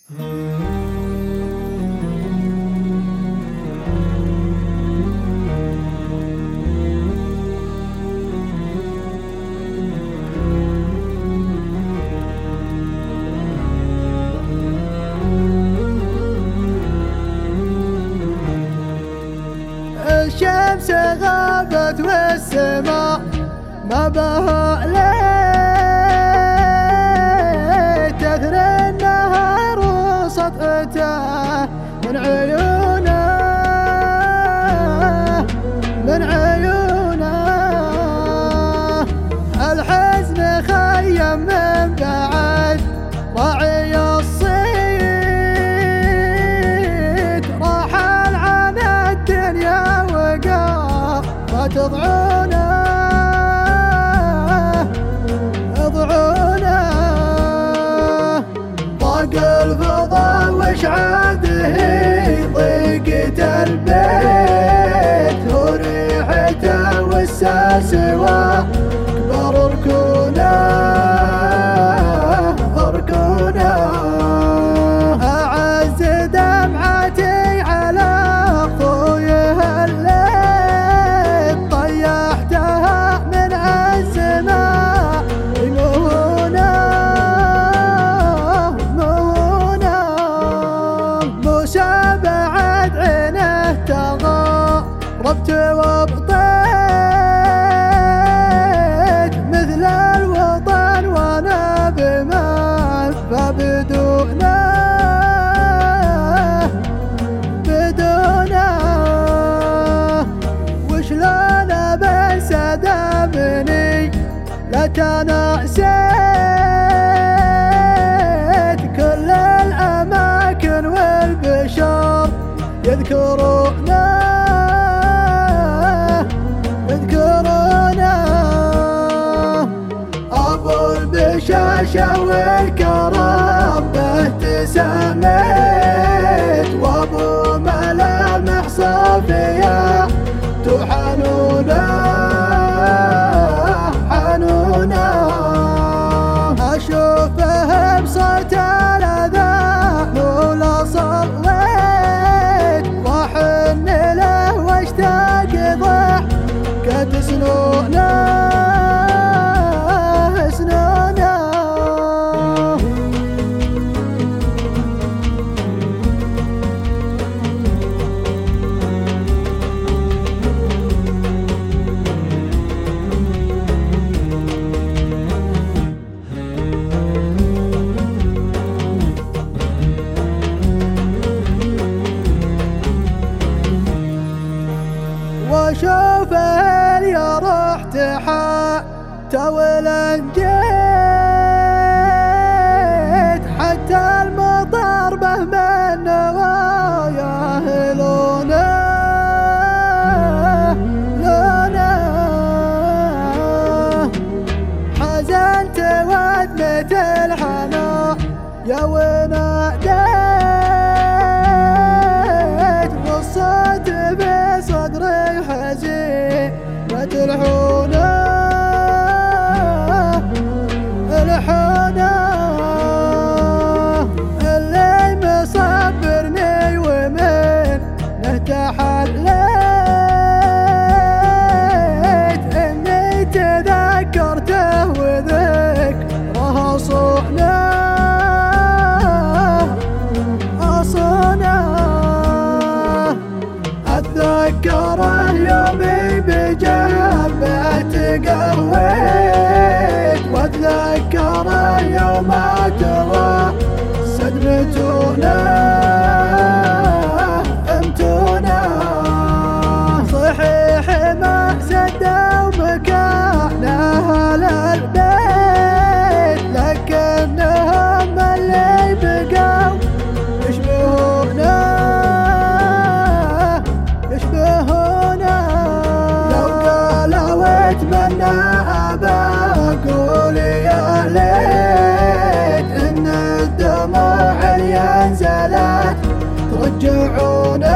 الشمس غابت والسماء ما بها ليل، تثري النهار وسطعته من عيونه من عيونه. الحزن خيم من بعد راعي الصيد، رحل عن الدنيا وقع فتضعونه اضعونه. ضاق الفضا واشعاده ضيقة البيت، وريحته والساس وكبر ركونه ركونه. أعز دمعتي على ضويه الليل، طيحتها من السماء مهونه مهونه. موسى بعد عينه تغربت وبطيت، مثل الوطن وانا بمال فبدونه بدونه. وشلون بنسى دمني لا تناسيت، كل الأماكن والبشر يذكرونه يذكرونه. أبو البشاشة والكرم به تسميت، وأبو ملامح صافية حنونه حنونه. أشوفه بصوت الأذان ولا صليت، وأحن له واشتاق ضحكة سنونه سنونه. واشوفه يا رحت حتى ولنجيت، حتى المطر به من نواياه لونه لونه. حزنت ودمت الحنا يا وناديت، والصوت بصدري حزين وتلحونه الحونه. اللي مصبرني ومن تحليت، اني تذكرته وذكره صونه صونه. أتذكره يومي بجنبه تقويت، وأتذكره يوم أتوى صدمتونه أمتونه. صحيح ما سدوا مكانه للبيت، لكنهم اللي بقوا يشبهونه يشبهونه. لو قالوا واتمنى بقول يا ليت، إن الدموع اللي انزلت ترجعونه